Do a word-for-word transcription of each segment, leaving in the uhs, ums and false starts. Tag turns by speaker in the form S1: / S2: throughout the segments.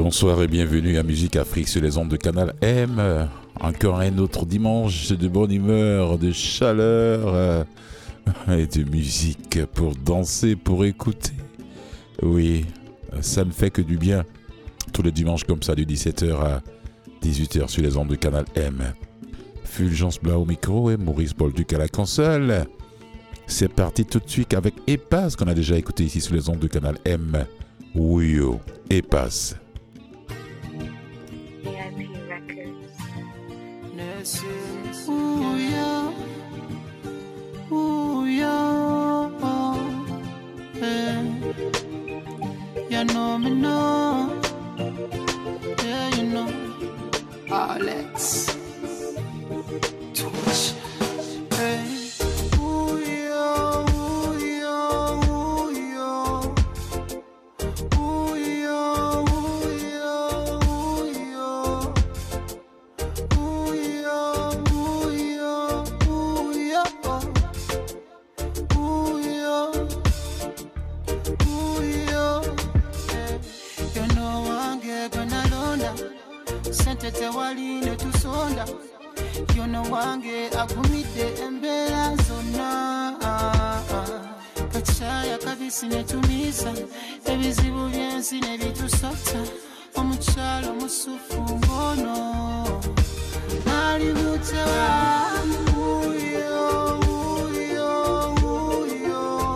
S1: Bonsoir et bienvenue à Musique Afrique sur les ondes de Canal M. Encore un autre dimanche de bonne humeur, de chaleur et de musique pour danser, pour écouter. Oui, ça ne fait que du bien. Tous les dimanches comme ça, de dix-sept heures à dix-huit heures sur les ondes de Canal M. Fulgence Blas au micro et Maurice Bolduc à la console. C'est parti tout de suite avec Epas qu'on a déjà écouté ici sur les ondes de Canal M. Oui, oh, Epas.
S2: Ooh, yeah. Ooh, yeah. Yeah. You know me now. Yeah, you know. Alex. Touch. Hey. Ooh, yeah. Ooh, yeah. Ooh, yeah. Ooh, yeah. Ooh, yeah. Ooh, yeah. Sentete waline tusonda yono wange akumide embera zona kachaya kabisi netumisa ebizibu byensi nebitusota omuchalo musufu ngono nali mutewa uyo uyo uyo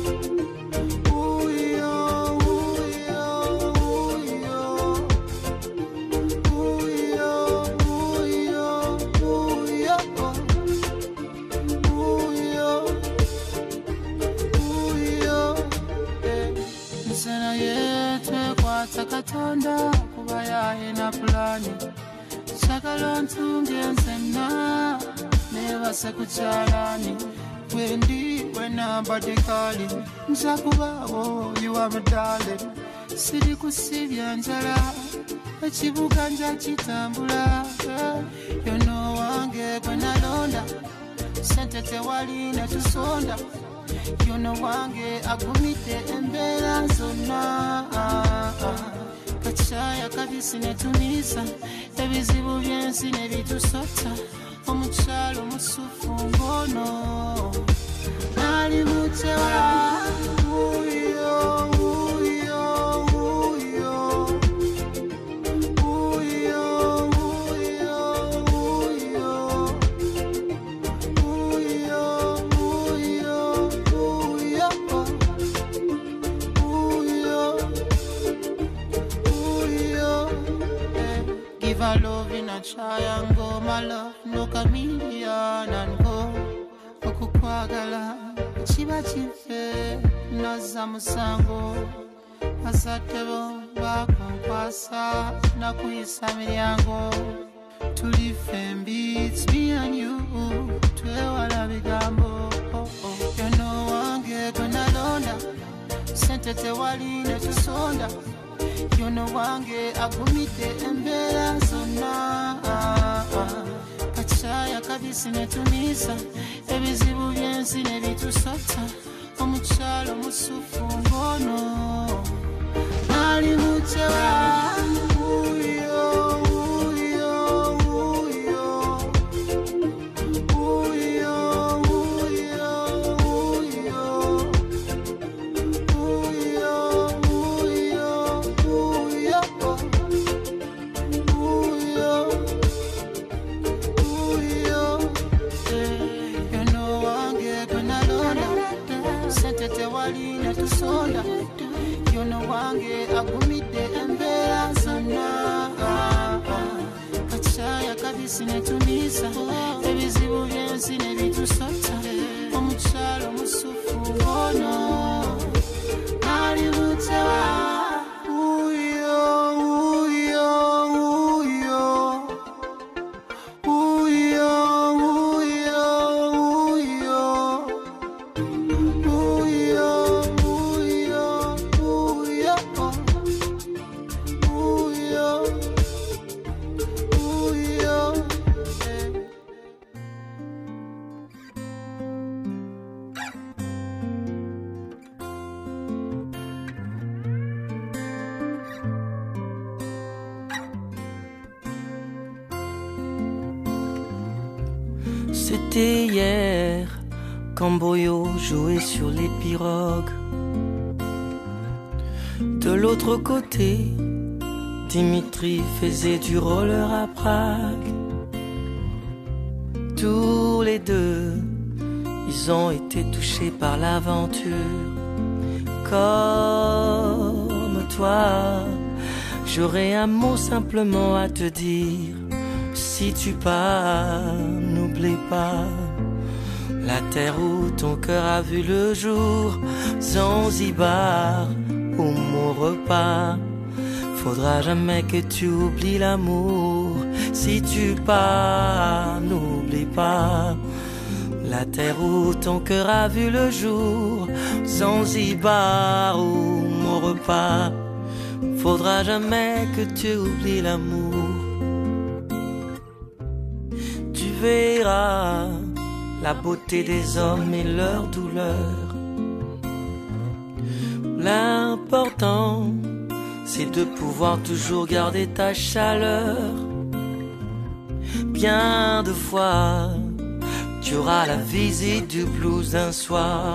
S2: Katonda kuba yayina plani sakala ntungenze na nebase kukyalani wendi wenambadde kali nza kubawo you are my darling siri kusibya njala ekibuga nja kitambula yono wange gwe nalonda sente tewali netusonda yono wange agumidde embeera zonna kachaya kabisi netumisa ebizibu byensi nebitusota omukyalo musufu ngono nali mutewa uyo uyo uyo uyo Give a love in a triangle, my love, no chameleon and go. Okukwagala, chiba chife, naza musango. Asatebo, bakonkwasa, nakuyisa miryango. Tuli fembeats, me and you, twewala bigambo. You know wange gonna londa, sente tewali netusonda. Yono wange agumide embera zonna kachaya kabisi netumisa ebizibu byensi nebitusota omukyalo musufu ngono nali mutewa uyo uyo uyo uyo Tete wali netusonda yono wange agumide
S3: C'était hier quand Boyo jouait sur les pirogues. De l'autre côté, Dimitri faisait du roller à Prague. Tous les deux, ils ont été touchés par l'aventure. Comme toi, j'aurais un mot simplement à te dire. Si tu pars, n'oublie pas la terre où ton cœur a vu le jour. Zanzibar, où mon repas. Faudra jamais que tu oublies l'amour. Si tu pars, n'oublie pas la terre où ton cœur a vu le jour. Zanzibar, où mon repas. Faudra jamais que tu oublies l'amour. Tu verras la beauté des hommes et leur douleur. L'important, c'est de pouvoir toujours garder ta chaleur. Bien de fois, tu auras la visite du blues d'un soir.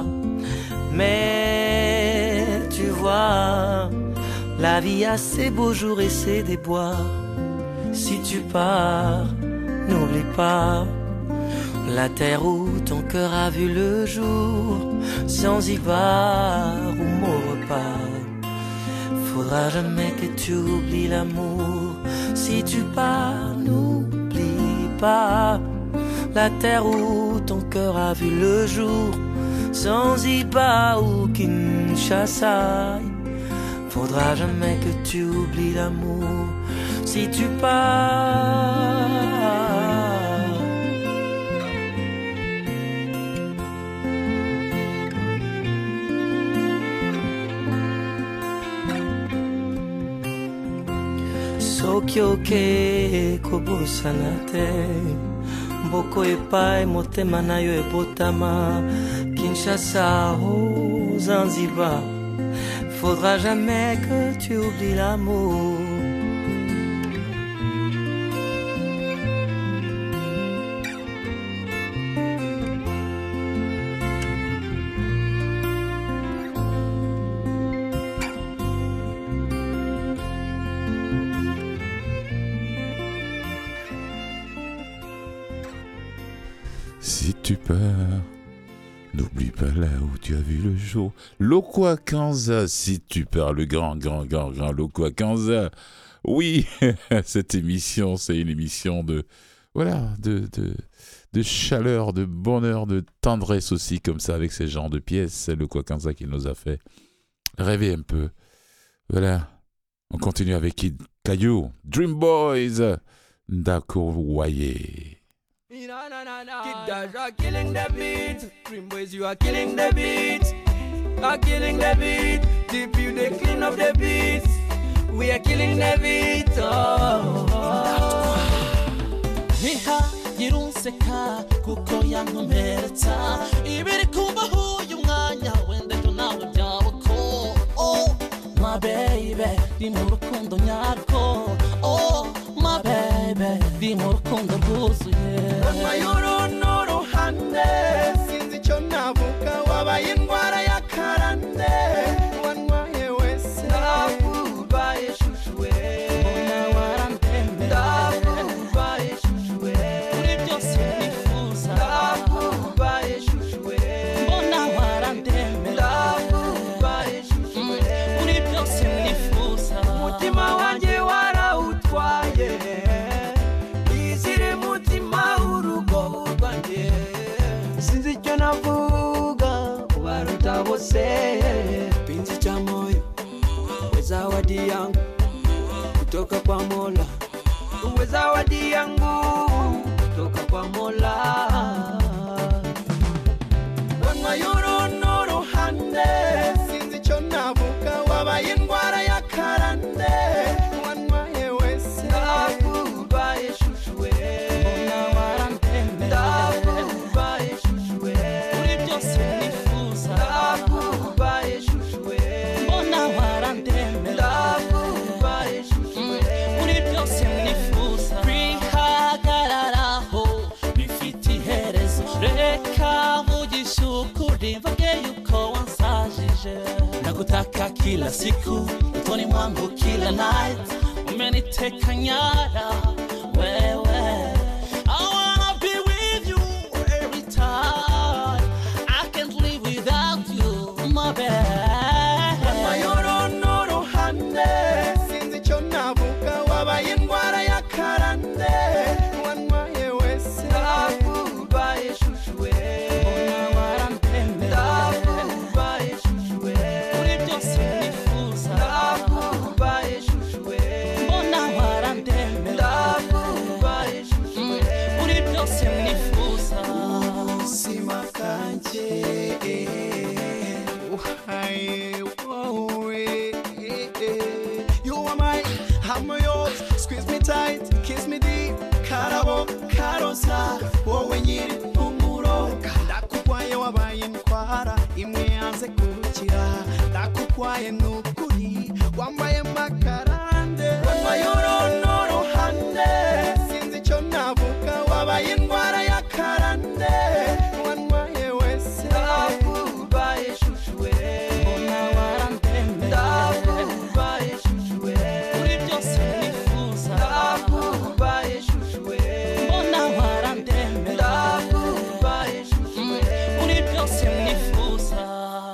S3: Mais tu vois, la vie a ses beaux jours et ses déboires. Si tu pars, n'oublie pas la terre où ton cœur a vu le jour. Zanzibar, où mon repas. Faudra jamais que tu oublies l'amour. Si tu pars, n'oublie pas la terre où ton cœur a vu le jour. Zanzibar ou Kinshasa. Faudra jamais que tu oublies l'amour. Si tu pars. Sokyoke kobosanate Boko epai motema na yo ebotama Kinshasa ou Zanzibar. Faudra jamais que tu oublies l'amour.
S1: Si tu pars, n'oublie pas là où tu as vu le jour. Lokwa Kanza, si tu pars, le grand, grand, grand, grand Lokwa Kanza. Oui, cette émission, c'est une émission de, voilà, de, de, de chaleur, de bonheur, de tendresse aussi, comme ça, avec ces genres de pièces. Lokwa Kanza qui nous a fait rêver un peu. Voilà, on continue avec Kid Caillou, Dream Boys, Ndako Waye.
S4: Kid Dash are killing the beat. Dream Boys, you are killing the beat. Are killing the beat. Deep you they clean up the beats. We are killing the beat. Oh.
S5: Niha yirunseka kuko yankomeretsa ibiri kubaho uyu mwanya wende tunawe byabako. Oh my baby di mu rukundo nyarwo. Oh my baby di mu rukundo rwuzuye.
S4: Mayuro noro hande sinzi cyo navuga wabaye indwara ya karande wanwaye wese ndakubaye shushuwe mbona warandembe ndakubaye shushuwe uri byose nifuza ndakubaye shushuwe mbona warandembe ndakubaye shushuwe uri byose nifuza umutima wanjye warawutwaye izire mutima urugo rwanjye sinzi icyo navuga ubaruta bose pinzi cha moyo we zawadi yangu kutoka kwa Mola we zawadi yangu kutoka kwa Mola wanwa yoro noro hande sinzi icyo navuga wabaye indwara ya karande wanwa yewese ndakubaye shushuwe mbona warandembe ndakubaye shushuwe uri byose nifuza ndakubaye shushuwe mbona warandembe ndakubaye shushuwe uri byose nifuza bihagararaho bifite iherezo
S5: wangu kila night, umeniteka nyara wewe. I wanna be with you every time. I can't live without you, my babe.
S4: Mayoro noro hande, sinzi cyo navuga wabaye indwara ya karande. Wanwaye wese ndakubaye shushuwe, mbona warandembe ndakubaye shushuwe, uri byose nifuza ndakubaye shushuwe, mbona warandembe ndakubaye shushuwe, uri byose nifuza sima kanje uhaye wowe. You are mine, I'm yours. Squeeze me tight, kiss me deep. Karabo karosa wowe nyiri umuro, ndakukwaye wabaye indwara imwe yanze kurukira, ndakukwaye nukuri wambaye makarande. Mayoro noro hande, sinzi cyo navuga wabaye indwara ya karande. Wanwaye wese ndakubaye shushuwe, mbona warandembe ndakubaye shushuwe, uri byose nifuza ndakubaye shushuwe, mbona warandembe ndakubaye shushuwe, uri byose nifuza.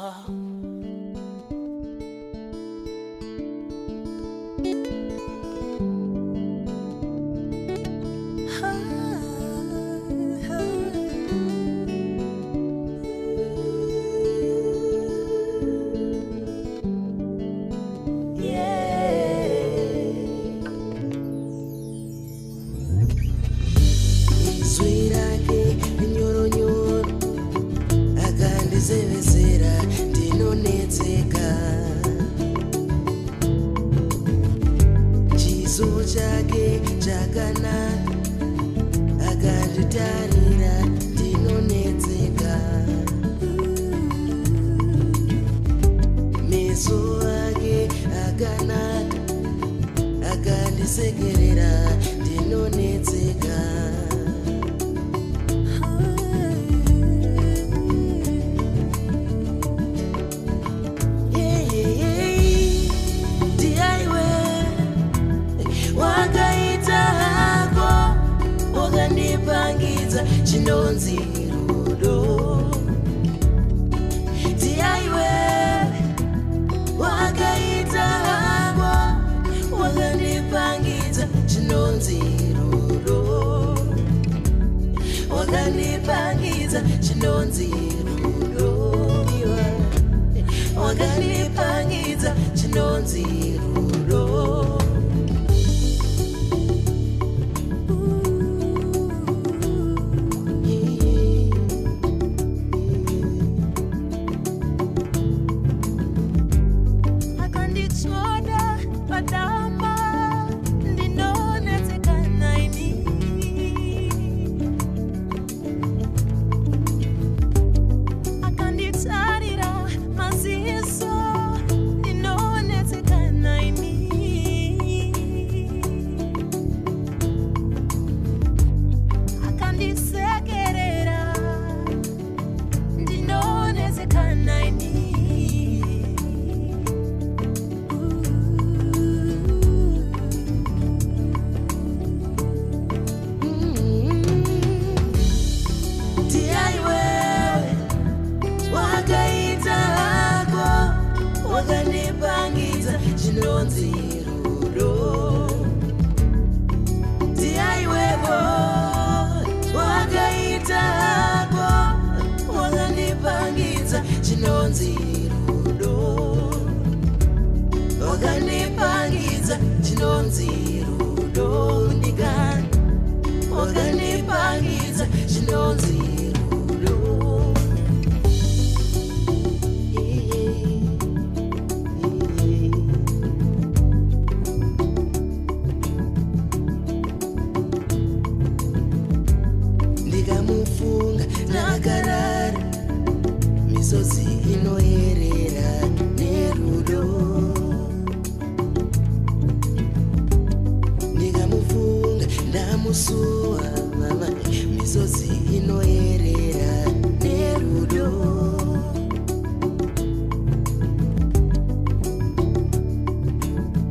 S6: Zwirake nyoro nyoro akandisevesera ndinonetseka, chiso chake chakanaka akanditarira ndinonetseka, meso ake akanaka akandisekerera ndinonetseka. Chinonzi rudo tiaiwe wakaita hako wakandipangidza. Chinonzi rudo wakandipangidza. Chinonzi rudo iwe wakandipangidza. Chinonzi rudo. Chinonzi rudo wakandipangidza. Chinonzi rudo ndikani wakandipangidza. Chinonzi rudo. Ndikamufunga nakarara, misozi inoyerera nerudo. Ndikamufunga ndamusuwa mama, misozi inoyerera nerudo.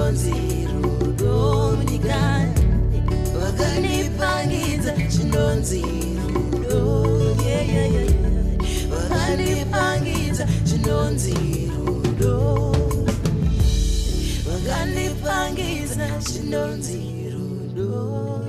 S6: chinonzirudo munyika vakanipangidza chinonzirudo yeah, yeah, yeah. Vakanipangidza chinonzirudo vakanipangidza chinonzirudo.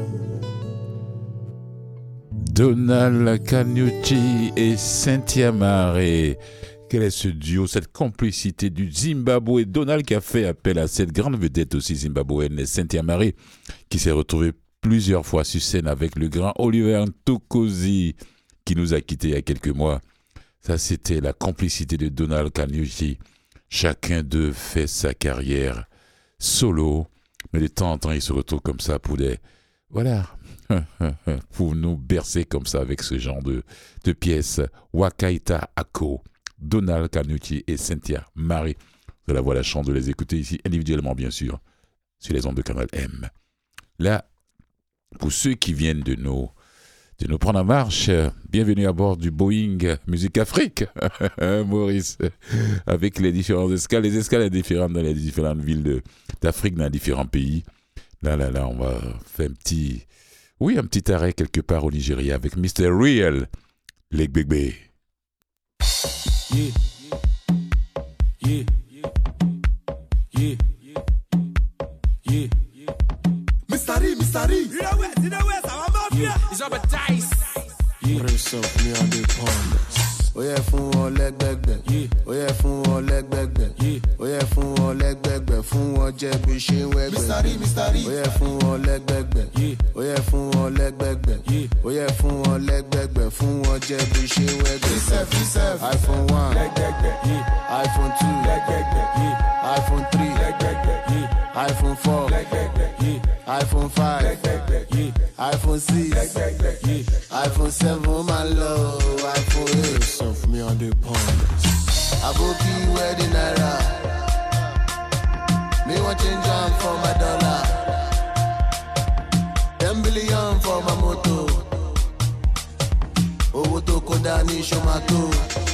S1: Donald Kanyuchi et Cynthia Mare. Quel est ce duo, cette complicité du Zimbabwe? Donald qui a fait appel à cette grande vedette aussi zimbabwéenne, Cynthia Mare, qui s'est retrouvée plusieurs fois sur scène avec le grand Oliver Ntokozi, qui nous a quittés il y a quelques mois. Ça, c'était la complicité de Donald Kanyuchi. Chacun d'eux fait sa carrière solo, mais de temps en temps, ils se retrouvent comme ça pour des... Voilà, pour nous bercer comme ça avec ce genre de, de pièces. Wakaita Ako, Donald Kanyuchi et Cynthia Mare. De la voix la chance de les écouter ici individuellement, bien sûr, sur les ondes de Canal M. Là, pour ceux qui viennent de nous, de nous prendre en marche, bienvenue à bord du Boeing Musique Afrique, Maurice, avec les différentes escales. Les escales sont différentes dans les différentes villes de, d'Afrique, dans les différents pays. Là, là, là, on va faire un petit... Oui, un petit arrêt quelque part au Nigeria avec mister Real, Lake Bebe.
S7: Yeah, yeah, yeah, yeah, yeah. Mystery, mystery. You know where, you know where, I'm out here. It's up a dice. Yeah. Race up me on the pond. Oh yeah, fún wọn lẹ́gbẹ̀gbẹ̀. Oh yeah, fún wọn lẹ́gbẹ̀gbẹ̀. Oh yeah, fún wọn lẹ́gbẹ̀gbẹ̀. Fún wọn jẹ́ bí ṣe ń wẹ́gbẹ̀. Mystery, mystery. Oh yeah, fún wọn lẹ́gbẹ̀gbẹ̀. Oh yeah, fún wọn lẹ́gbẹ̀gbẹ̀. Oh yeah, fún wọn lẹ́gbẹ̀gbẹ̀. Fún wọn jẹ́ bí ṣe ń wẹ́gbẹ̀. iPhone one, iPhone two, iPhone three, iPhone four, iPhone five, iPhone six, iPhone seven, my love, iPhone eight. So for me on the pond. Aboki wedding naira. Me want change on for my dollar. Ten billion for my moto. Owó tó kó dání ṣomato.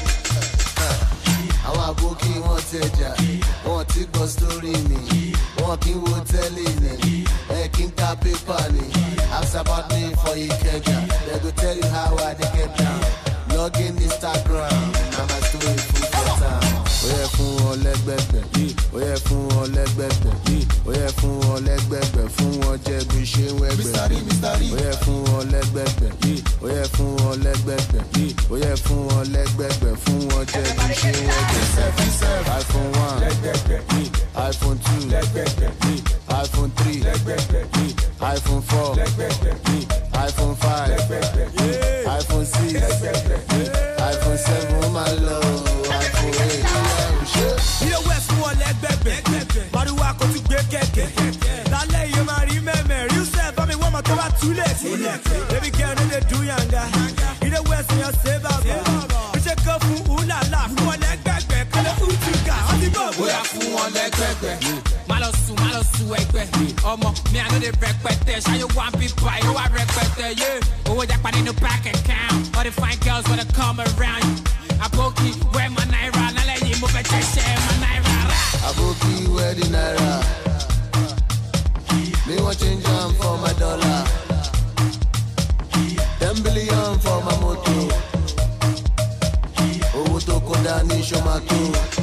S7: Àwọn àbókí wọn tẹjà, wọn ti gbọ́ sórí mi, wọn kì í wo tẹ́lẹ̀ ni, ẹ kì í ka pépà ni. Ask about me for Ikeja, they go tell you how I dey get down. Log in Instagram, na my story full for town. Ó yẹ fún wọn lẹ́gbẹ̀gbẹ̀, ó yẹ fún wọn lẹ́gbẹ̀gbẹ̀, ó yẹ fún wọn lẹ́gbẹ̀gbẹ̀, fún wọn jẹ́ bí ṣe ń wẹ́gbẹ̀. Ó yẹ fún wọn lẹ́gbẹ̀gbẹ̀, ó yẹ fún wọn lẹ́gbẹ̀gbẹ̀, ó yẹ fún wọn lẹ́gbẹ̀gbẹ̀, fún wọn jẹ́ bí ṣe ń wẹ́gbẹ̀. iPhone one, iPhone two, iPhone three, iPhone four, iPhone five, iPhone six, iPhone seven, my love, iPhone eight.
S4: You know where's one leg baby? Maruwa ko ti gbe keke. Lálẹ́ yìí máa rí mẹ́mẹ́. You said for me one more to about too late. Baby girl no dey do yanga. You know where's your say baba? We ṣe kọ́ fún ulala fún wọn lẹ́gbẹ̀gbẹ̀. Kọ́lé utuka ọtí bọ̀ bóyá fún wọn lẹ́gbẹ̀gbẹ̀. Má lọ sùn, má lọ sùn ẹgbẹ́. Ọmọ mi àná lè rẹpẹtẹ. Ṣáyé wá bí pa ìlú wa rẹpẹtẹ. Owó japa nínú bank account. All the fine girls wanna come around you. Aboki, where my naira? Lálẹ́ yìí mo fẹ́ jẹ́ ṣẹ́ my naira.
S6: Aboki wedding naira. Me want change on for my dollar. Ten billion for my moto. Owó tó kó dání ṣomato.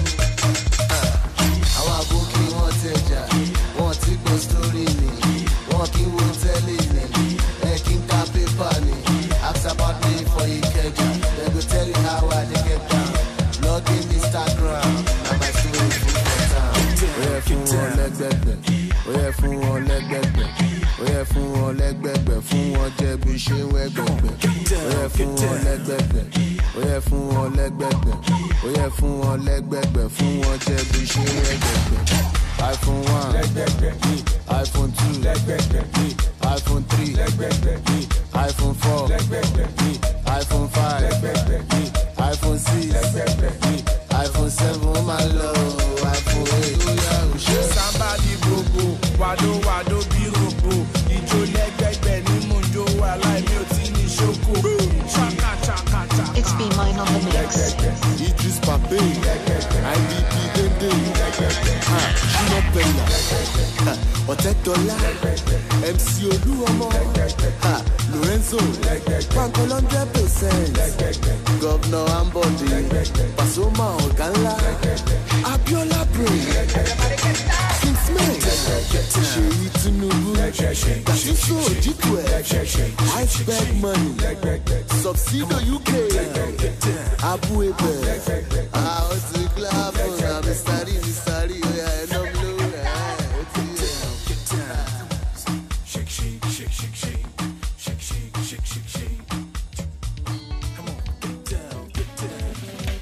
S6: Àwọn aboki wọn tẹjà, wọn ti gbọ́ sórí mi, wọn kì í wo tẹ́lẹ̀ ni, ẹ kì í ka pépà ni. Ask about me for Ikeja, they go tell you how I dey get down. Log in Instagram, na my story full for town. Ó yẹ fún wọn lẹ́gbẹ̀gbẹ̀, ó yẹ fún wọn lẹ́gbẹ̀gbẹ̀, ó yẹ fún wọn lẹ́gbẹ̀gbẹ̀, fún wọn jẹ́ bí ṣe ń wẹ́gbẹ̀gbẹ̀. Ó yẹ fún wọn lẹ́gbẹ̀gbẹ̀, ó yẹ fún wọn lẹ́gbẹ̀gbẹ̀, ó yẹ fún wọn lẹ́gbẹ̀gbẹ̀, fún wọn jẹ́ bí ṣe ń wẹ́gbẹ̀gbẹ̀. iPhone one, iPhone two, iPhone three, iPhone four, iPhone five, iPhone six, iPhone seven, my love, iPhone eight.
S4: Somebody bobo, wado wado bí robo. Ìjó lẹ́gbẹ̀gbẹ̀ ní mò ń jó wà láì mi ò tí ní ṣoko. Chaka chaka chaka.
S8: It's been mine on the mix.
S7: Idris Mbappé, I D P Dende, ah, Junior Pella, Otetola, M C Oluomo, ah, Lorenzo, Banco one hundred percent, Governor Ambodi, Pasoma Ogala, Abiola Bray, King Smith, Sheyi Tinubu, Tasiso Ojitwe, Iceberg Money, Subsido U K, Abu Ebe, ah, what's the club? I'm Mystery, Mystery, I know blue. Get down, shake, shake, shake, shake, shake, shake, shake, shake, shake, shake. Come on, get down, get down.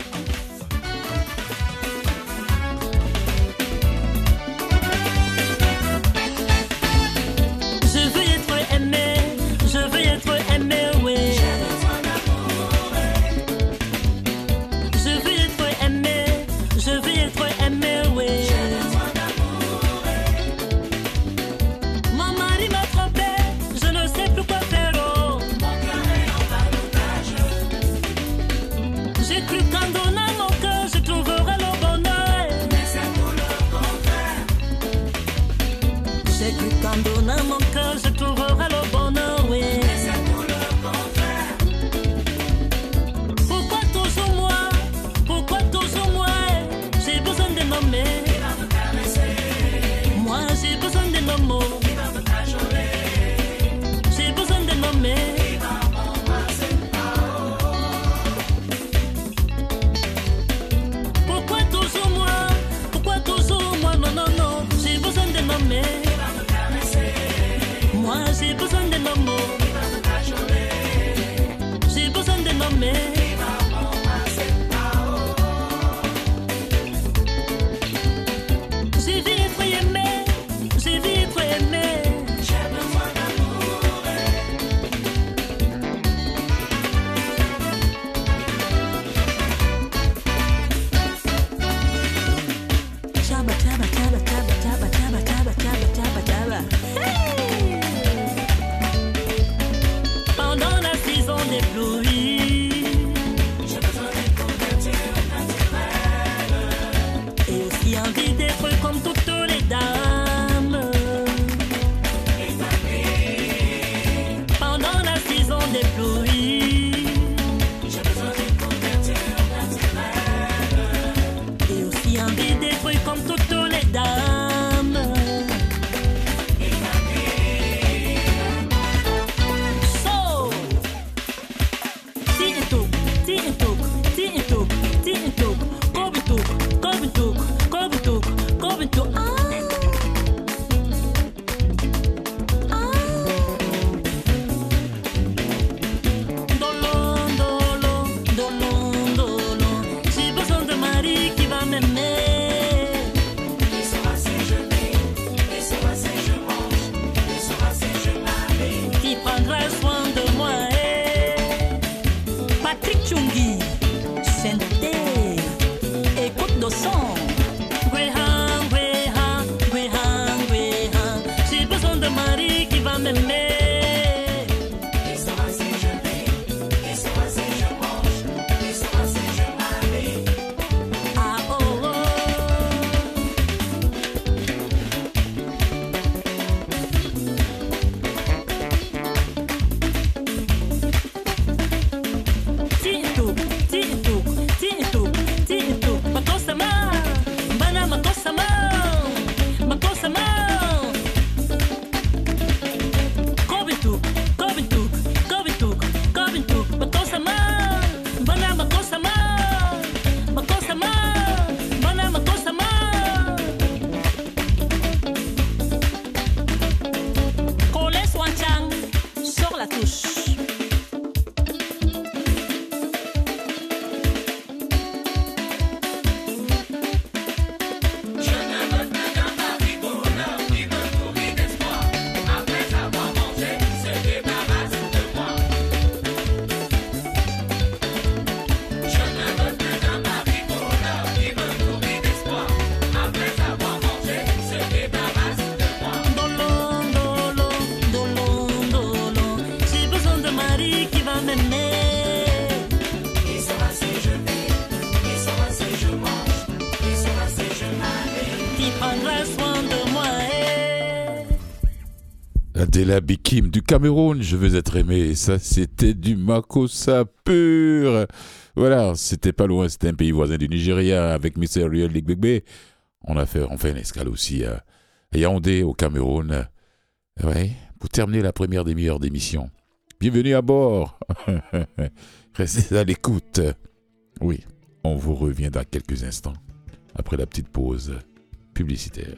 S8: Je veux être aimé, je veux être aimé, oui. Je veux être aimé, je veux être aimé, oui. Mon mari m'a trompé, je ne sais plus quoi faire. Oh. J'ai cru qu'en donnant mon cœur, je trouverais le bonheur. Mais c'est tout le contraire. J'ai cru qu'en donnant mon cœur, je trouverais le bonheur, oui. Mais c'est tout le contraire. Pourquoi toujours moi? Pourquoi toujours moi? J'ai besoin de nommer. Il va me caresser. Moi j'ai besoin de nommer. Il va me cajoler. J'ai besoin de nommer. Il va m'embrasser. Pourquoi toujours moi? Pourquoi toujours moi? Non, non, non. J'ai besoin de nommer. Il va me caresser.
S1: Adela Bikim du Cameroun, je veux être aimé. Et ça, c'était du Makossa pur. Voilà, c'était pas loin, c'était un pays voisin du Nigeria avec mister Ariel Ligbegbe. On a fait, on fait une escale aussi à Yaoundé, au Cameroun. Ouais, pour terminer la première demi-heure d'émission. Bienvenue à bord. Restez à l'écoute. Oui, on vous revient dans quelques instants, après la petite pause publicitaire.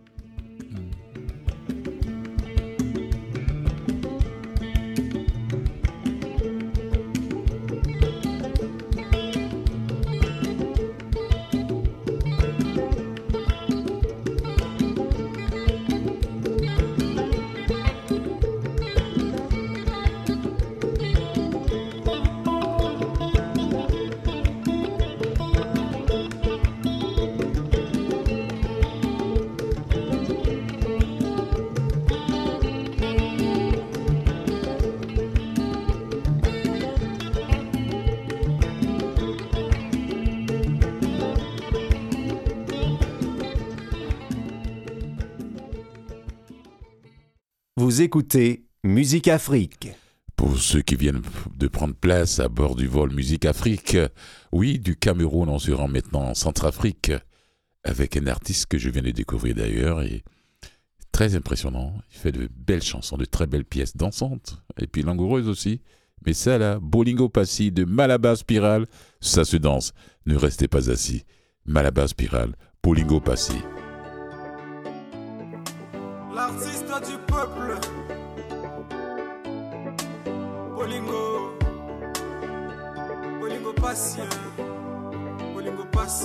S9: Vous écoutez Musique Afrique.
S1: Pour ceux qui viennent de prendre place à bord du vol Musique Afrique, oui, du Cameroun, on se rend maintenant en Centrafrique avec un artiste que je viens de découvrir d'ailleurs et très impressionnant. Il fait de belles chansons, de très belles pièces dansantes et puis langoureuses aussi. Mais ça là, Bolingo Passy de Malabar Spiral, ça se danse. Ne restez pas assis. Malabar Spiral, Bolingo Passy.
S10: L'artiste du peuple, Bolingo, Bolingo Passy, Bolingo Passy.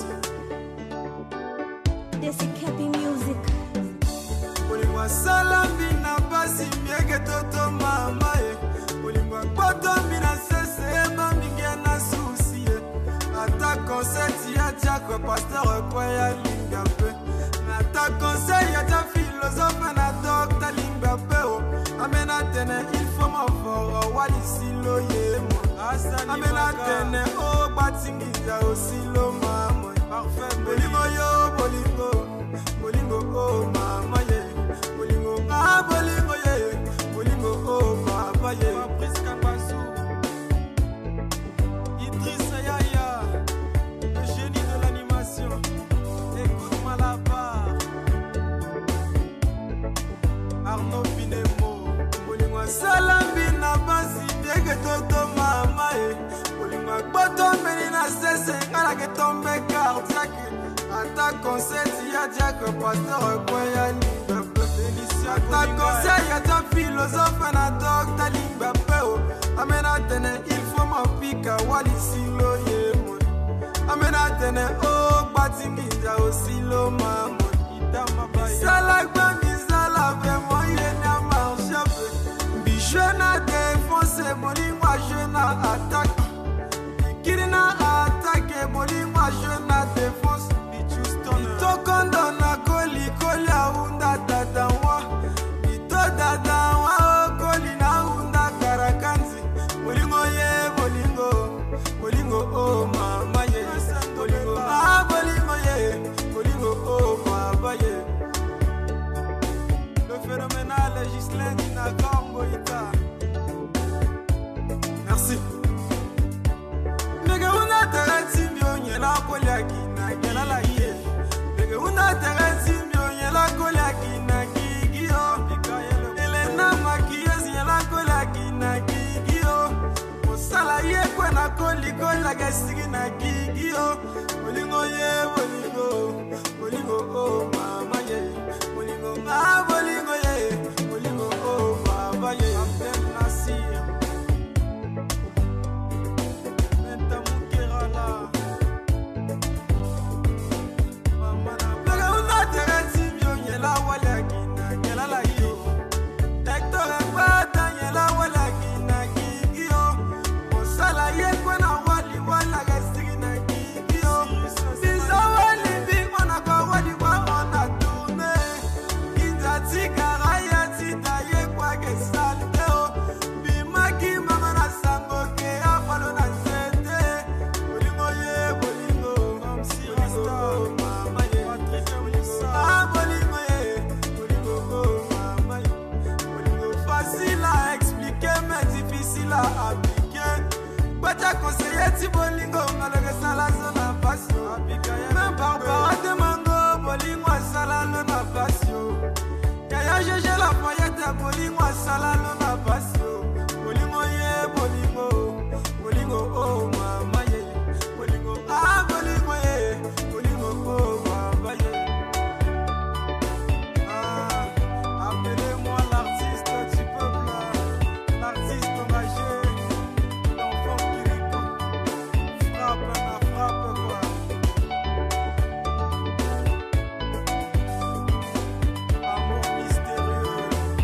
S11: This is Cappy Music.
S10: Bolingo Salambi na Passy, miege toto mama e. Bolingo Botombi na sese, mami gena susi e. Ata concert ya Jaco, pasteur kwa ya lingampe. Nata conseil ya ta philosophe na docteur Limbapeo. Amena tene il faut m'avoir wali silo yemo. Amena tene o batingi ya osilo mama. Parfait bolingo yo bolingo. Bolingo oh mama ye. Bolingo ah bolingo ye. Bolingo oh papa ye. Priska Basu. Idrissa Yaya. Le génie de l'animation. Écoute-moi là-bas. Arnaud Pinemo, Bolingo Salambi na basi dege toto mama e. Bolingo boto meni na sese ngala ke tombe cardiaque. Ata concert ya Jaco pasteur kwa ya Limbapé. Ata concert ya ta philosophe na docteur Limbapé. Amena tene il faut m'apika wali silo yemo. Amena tene o batingi ja osilo mama. Itama baya. Salagba misala ve moye na marche. Bijena défonce bolingo jeuna attaque. Kirina attaque bolingo jeuna défonce. Tokondo na koli koli aunda dadawa. Ito dadawa koli na unda karakanzi. Bolingo ye bolingo. Bolingo oh mama ye. Bolingo ah bolingo ye. Bolingo oh papa ye. Le phénoménal Gislain Dina Kamboïta. Merci. Nega una tereti mbio nyela koli akina nyela la ye. Nega una tereti mbio nyela koli akina gigio. Elena makiyezi nyela koli akina gigio. Osala ye kwena koli koli la gasigi na gigio. Bolingo ye bolingo. Bolingo oh mama ye. Bolingo ah bolingo ye. Bolingo oh baba ye. Abdel Nasir. Menta Mukerala. Mama na Nega una tereti mbio nyela wale akina nyela la ye. Hector Mbata nyela wale akina gigio. Osala ye kwena wali wala gasigi na gigio. Biza wali bing wana kwa wali wa ona tourne. Inza eza apike bata conseiller ti bolingo ngalokesa la zona pasio même par parole de mango bolingo asala lo na pasio yaya jeje la foyette bolingo asala lo na pasio bolingo ye bolingo bolingo oh mama ye bolingo ah bolingo ye bolingo oh mama ye ah appelez-moi l'artiste du peuple l'artiste engagé l'enfant qui répond frappe na frappe quoi amour mystérieux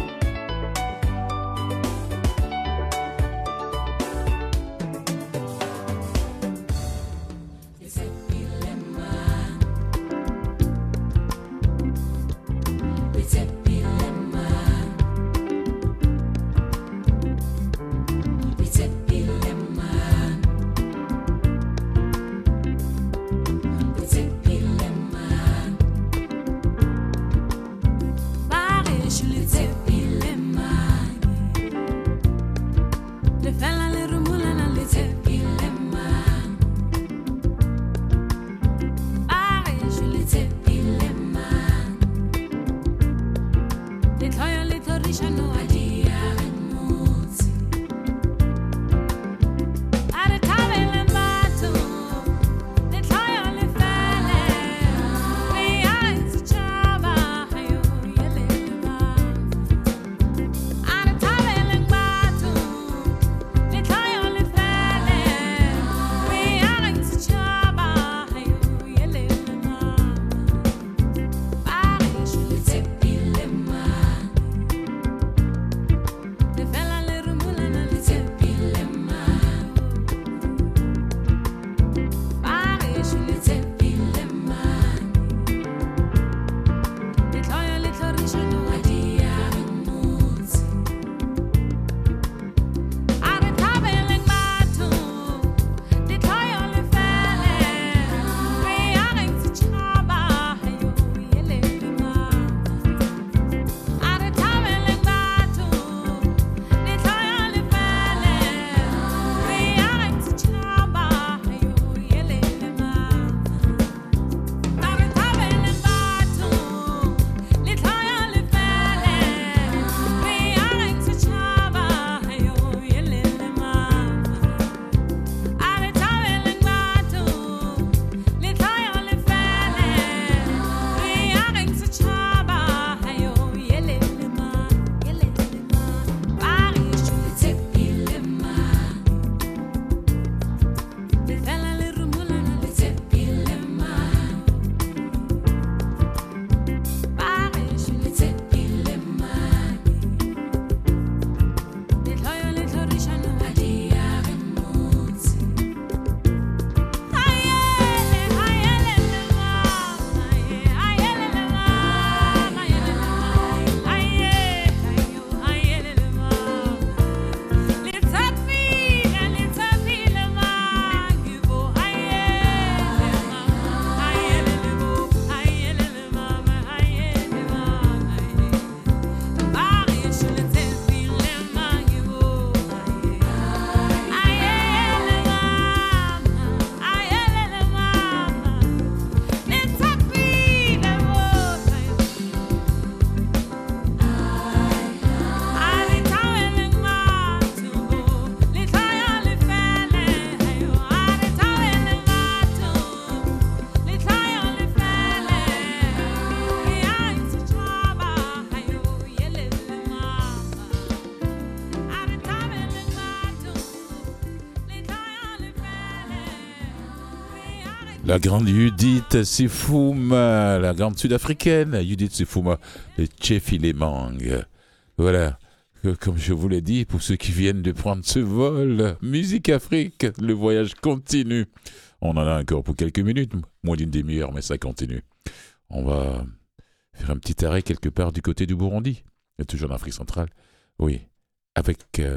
S1: La grande Judith Sifuma, la grande sud-africaine, Judith Sifuma, le Tchefilemang. Voilà, comme je vous l'ai dit, pour ceux qui viennent de prendre ce vol, Musique Afrique, le voyage continue. On en a encore pour quelques minutes, moins d'une demi-heure, mais ça continue. On va faire un petit arrêt quelque part du côté du Burundi, et toujours en Afrique centrale. Oui, avec euh,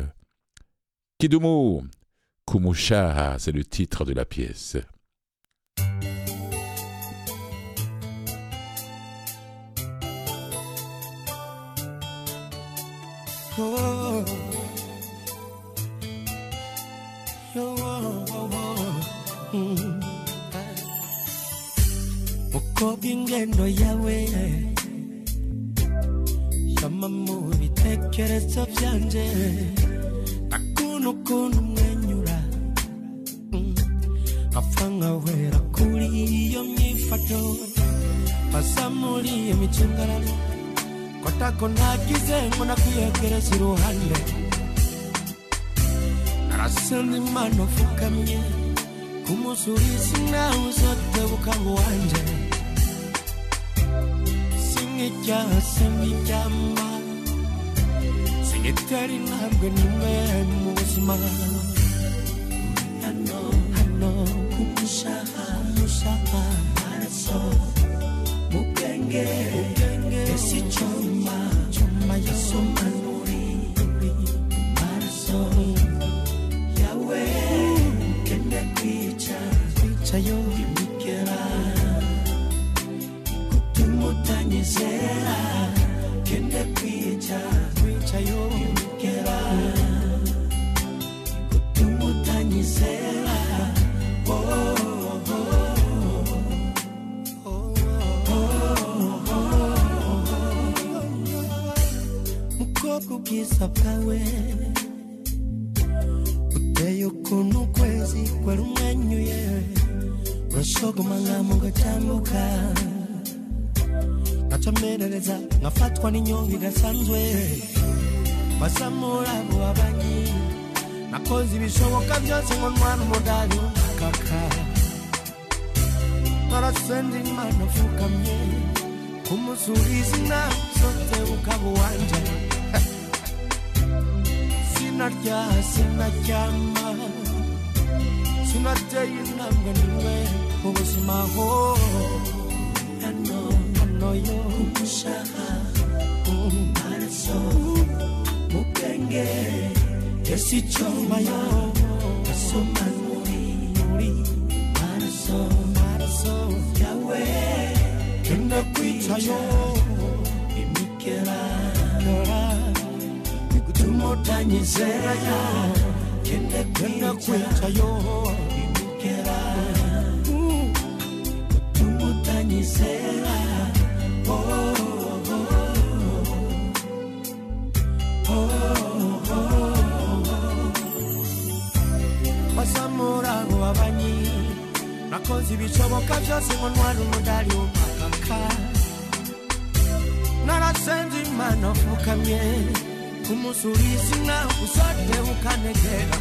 S1: Kidumu Kumusha, c'est le titre de la pièce.
S10: Oh.
S5: mukobwa ingendo yawe yama mu bitekerezo byanje akunu kunu mwenyura apfa nkawera kuri iyo myifato pasa muri imicungararo kotako nagize ngo nakwiyegereza iruhande narasenda imana ufukamye kumusurizi nawe uzotebuka ngo wanje singijyaha singijyama singitera intambwe nimwe mu buzima hano hano kumushaka kumushaka maraso mubwenge esi choma choma yasoma nuri maraso yawe kende kwica kwica yo imikera kutumutanyizera kende kwica kwica yo imikera kutumutanyizera oh, oh, oh. Kubwiza bwawe uteye ukuntu ukwezi kwari umwenyuye urashogoma nkamo gatambuka ngacamerereza ngafatwa n'inyonga idasanzwe basamura abo babanyi nakoze ibishoboka byose ngo ntwara umudari w'umukaka narasenda imana ufukamye kumusurizi nawe uzote ukaba uwanje sinarya sinaryama sinateye intambwe nimwe mu buzima ho hano hano yo kumushaka maraso mubwenge esi choma yo asoma nuri nuri maraso maraso yawe kenda kwica yo imikera kera tumutanyizera yo kende kwica yo imikera tumutanyizera oh, oh, oh, oh, oh. Basamura ngo abanyi nakoze ibishoboka byose ngo ntware umudari w'umukaka narasenze imana ufukamye kumusurizi nawe uzote ukanegera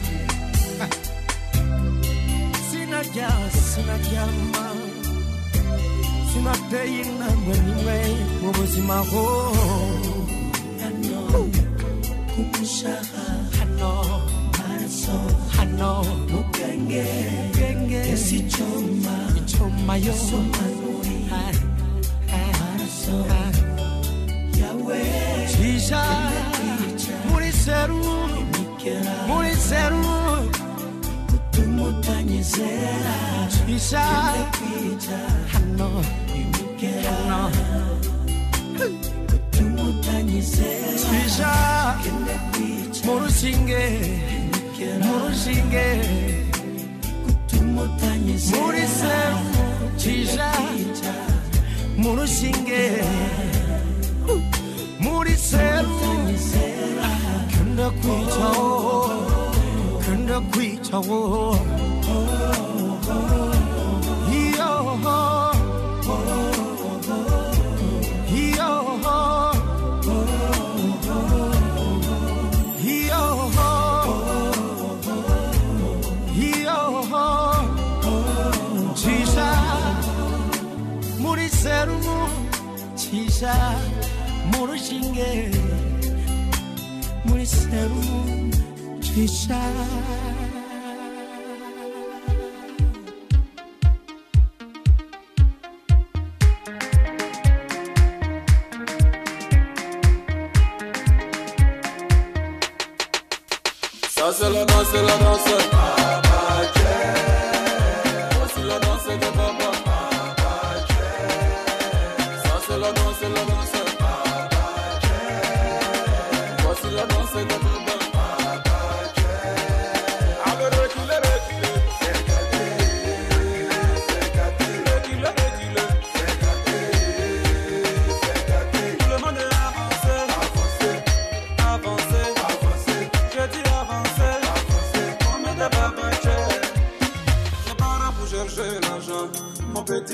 S5: sinarya sinaryama sinateye intambwe nimwe mu buzima ho hano kumushaka hano maraso hano mubwenge bwenge esi choma choma yo soma nuri maraso yawe shisha muri seru muri seru kutumutanyizera shisha hano hano kutumutanyizera shisha murushinge murushinge kutumutanyizera muri seru shisha murushinge muri seru kenda kwica wo kenda kwica wo iyo iyo iyo iyo chisha muri seru chisha murushinge muri seru chisha
S10: ça c'est la danse, c'est la danse Papa Jay. Voici la danse de Baba Papa Jay. Ça c'est la danse, c'est la danse Papa Jay. Voici la danse de Baba Papa Jay. Allez reculer, reculer. C'est gâté, c'est gâté. Reculer, reculer. C'est gâté.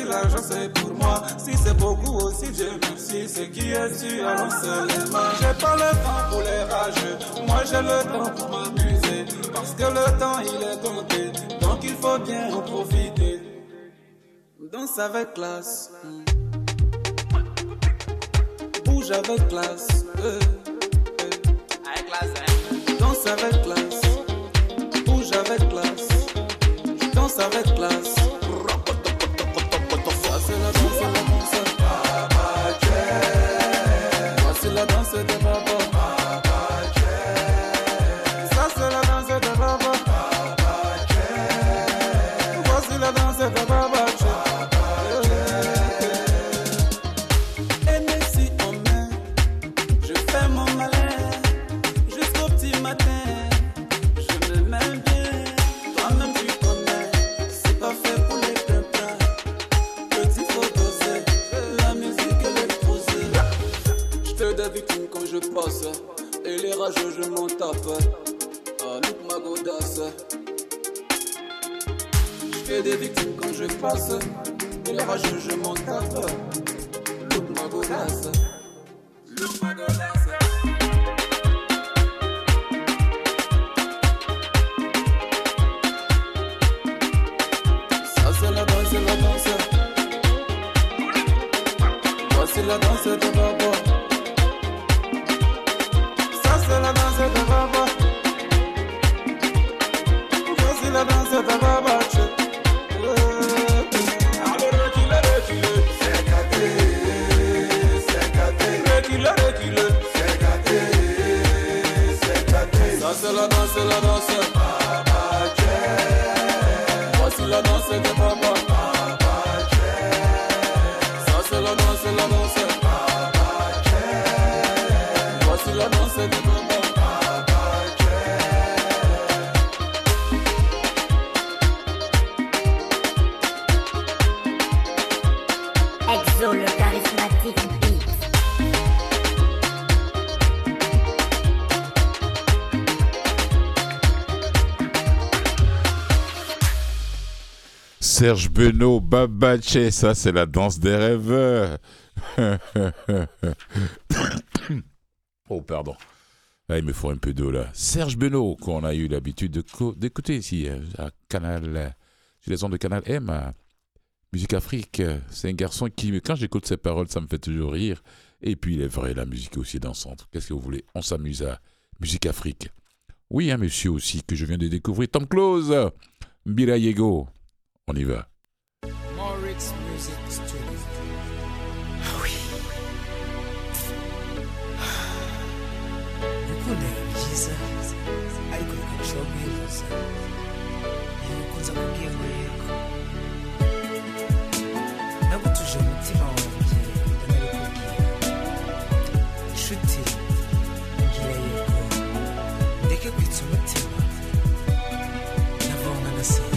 S10: l'argent c'est pour moi. Si c'est beaucoup aussi, Dieu merci. C'est qui es-tu? Allons seul les mains. J'ai pas le temps pour les rageux. Moi j'ai le temps pour m'amuser. Parce que le temps il est compté. Donc il faut bien en profiter. Danse avec classe. Bouge avec classe. Euh, euh. Avec classe, hein. Danse avec classe. Bouge avec classe. Danse avec classe. Ça c'est la danse, la danse. Baba Jack. Voici la danse de Baba. Baba Jack. Ça c'est la danse de Baba. Baba Jack. Voici la danse de Baba Jack. Et si en main, je fais mon malin jusqu'au petit matin. Je me mets bien. Toi-même tu connais, c'est pas fait pour les pimpins. Petit faut doser, la musique elle est posée. Je fais des victimes quand je passe, et les rageux je m'en tape. Ah, look ma godasse. Je fais des victimes quand je passe, et les rageux je m'en tape. Look ma godasse. Look ma godasse. C'est la danse, c'est la danse. Voici la danse de Baba. Ça c'est la danse de Baba. Voici la danse de Baba. Allez, recule, recule. C'est gâté, c'est gâté. Recule, recule. C'est gâté, c'est gâté. Ça c'est la danse, c'est la danse. Baba Jack. Voici la danse de Baba. Baba Jack. Ça c'est la danse, c'est la danse. Baba Jack. Voici la danse de Baba. Baba
S11: Jack. Exo le charismatique beat.
S1: Serge Benoît, Babache, ça c'est la danse des rêveurs. Oh pardon, là il me faut un peu d'eau là. Serge Benoît, qu'on a eu l'habitude de co- d'écouter ici à Canal, sur les ondes de Canal M, à Musique Afrique. C'est un garçon qui, quand j'écoute ses paroles, ça me fait toujours rire. Et puis il est vrai, la musique est aussi dansante. Qu'est-ce que vous voulez? On s'amuse à Musique Afrique. Oui, un monsieur aussi que je viens de découvrir, Tom Close, Mbila Yego. On y va.
S12: Morix Music Studio. Ah oui. Ukunda byiza ariko bikarushaho guhebuza iyo ukunze kubwirwa yego nagutuje umutima wanjye ndanabikubwira inshuti ngira yego ndeke kwitsa umutima navanga nasinze.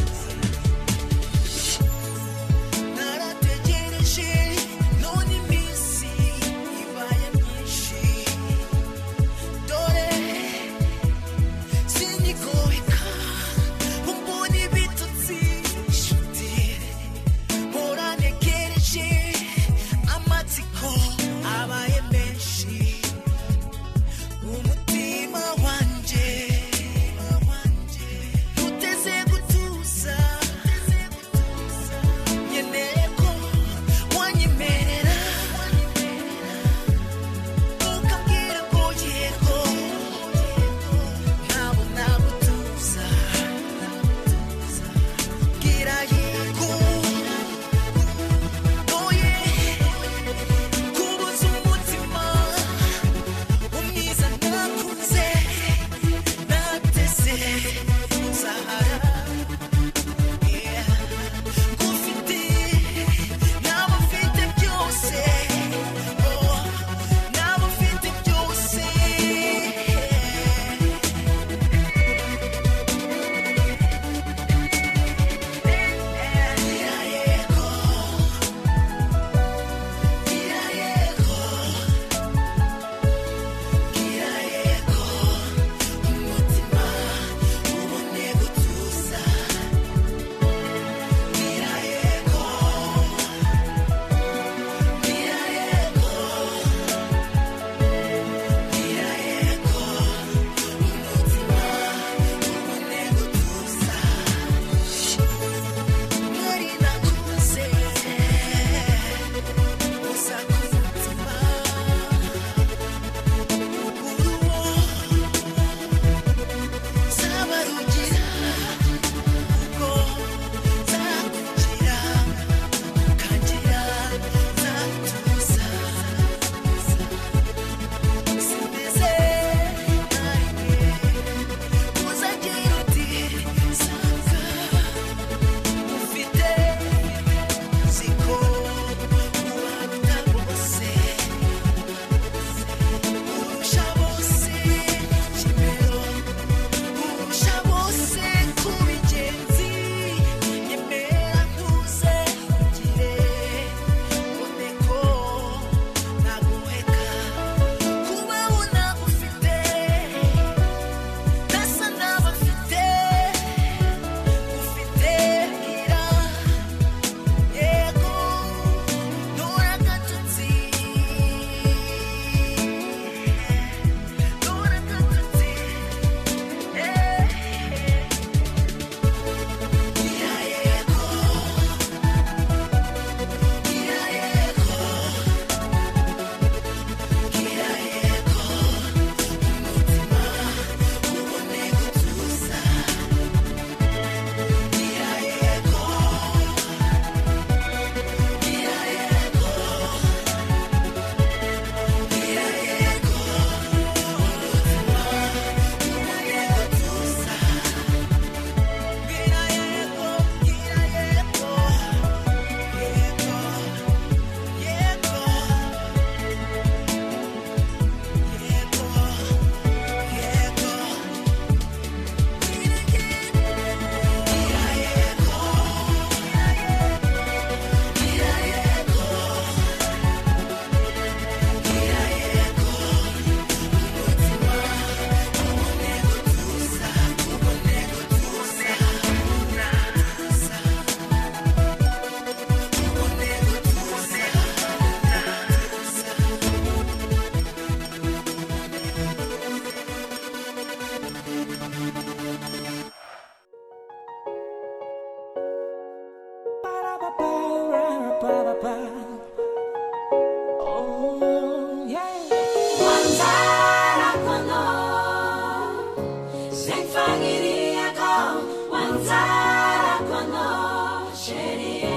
S13: Wanzara kono sherie.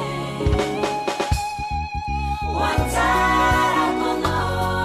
S13: Wanzara kono.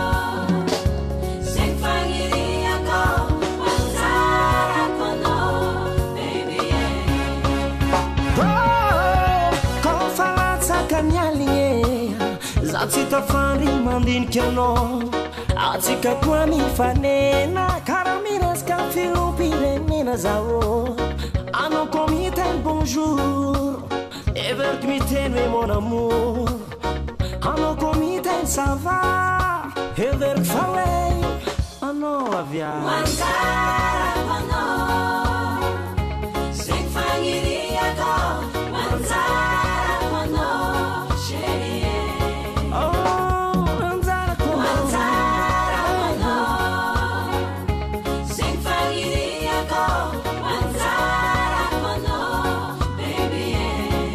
S13: Sing fangiria ko. Wanzara kono, baby yeah.
S3: Oh, konfalatsa kanyalinge. Zatsita fari mandin keno. Atsika kwani fanena. Karamiras ka filupirena zao. Ano komiten bonjour. Ever kmiten me mon amour. Ano komiten ça va. Ever falei. Ano avia.
S13: Wanzara kono. Sing fangiria ko. Wanzara kono sherie.
S3: Oh, wanzara kono.
S13: Wanzara kono. Sing fangiria ko. Wanzara kono, baby yeah.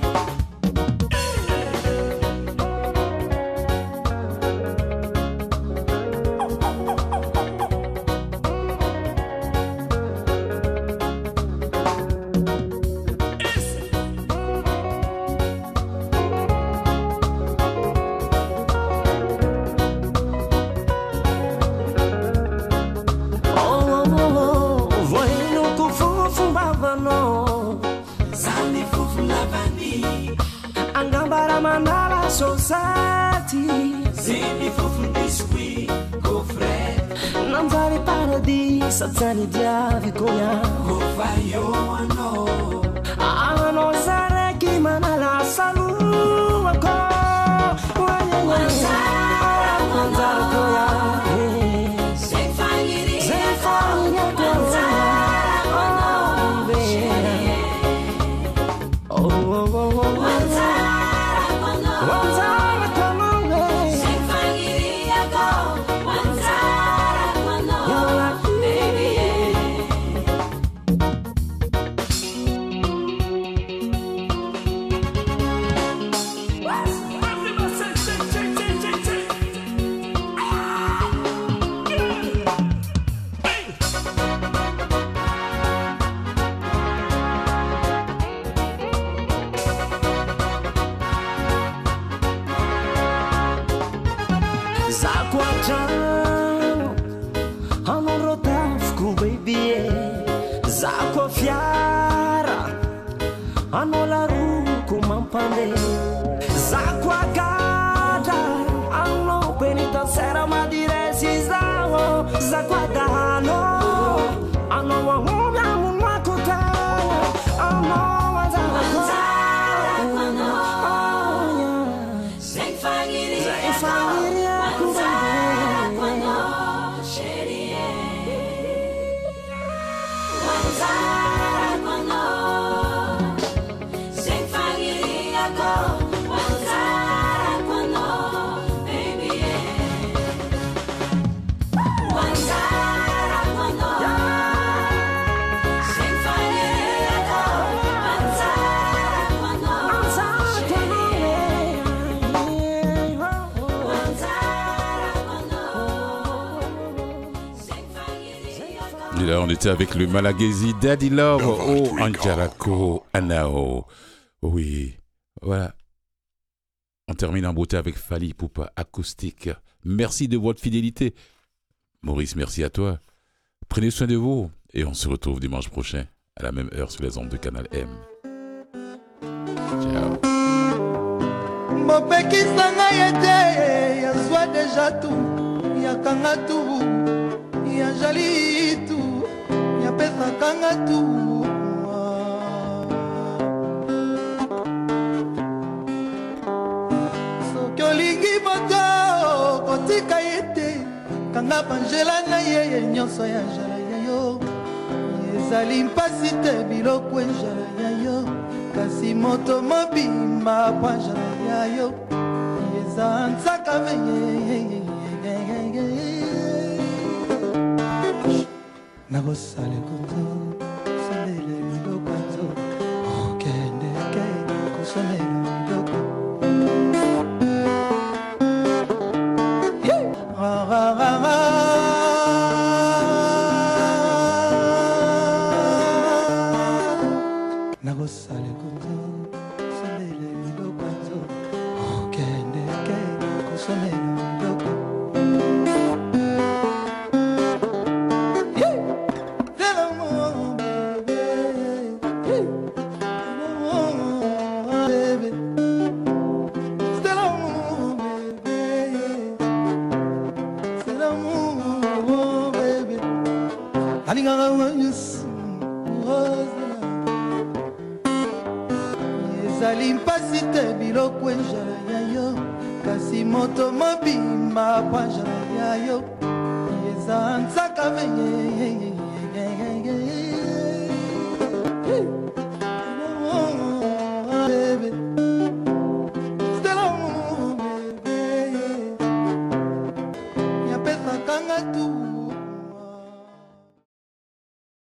S3: Manala society.
S13: Zini fufu biscuit, gofret.
S3: Nanzari paradis, satsani diavi koya.
S13: Gofayo ano.
S3: Ano zareki manala salu ako.
S13: Wanzara
S3: Nanzari koya.
S13: Sing fangiria.
S3: Sing fangiria.
S13: Wanzara kono sherie.
S3: Oh, oh, oh, oh.
S13: Wanzara.
S3: Wanzara kono.
S13: Sing fangiria ko. Wanzara kono, baby yeah.
S3: Zakwachano, anon rotafko baby. Zakwa fiara, anon laruko mampande. Zakwa gada, anon penita sera madiresi zao. Zakwa dano, anon wahumya munwakuta. Anon wanzara kono.
S13: Sing fangiria
S3: Sing fangiria.
S13: Wanzara kono sherie. Wanzara kono. Sing fangiria ko. Wanzara kono, baby yeah. Wanzara kono. Sing fangiria ko. Wanzara kono sherie.
S1: Et là, on était avec le Malagasy Daddy Love, oh Anjarako Anao. Oui, voilà. On termine en beauté avec Fally Ipupa acoustique. Merci de votre fidélité. Maurice, merci à toi. Prenez soin de vous et on se retrouve dimanche prochain à la même heure sur les ondes de Canal M. Ciao.
S14: mopekisanga ye te yazwa deja tu yakanga tu yajali tu yapesakanga tu soki olingi moto kotika ye te kanga banzela na ye nyonso ya njala ya yo ezali mpasi te biloko enjala ya yo kasi moto mobimba panjala ya yo eza nzaka veye nakosala ekoto kosomela biloko nzo okendeke kosomela biloko alingaka wanyusu ezali mpasi te biloko enjala ya yo kasi moto mobimba pa njala ya yo eza nzaka venye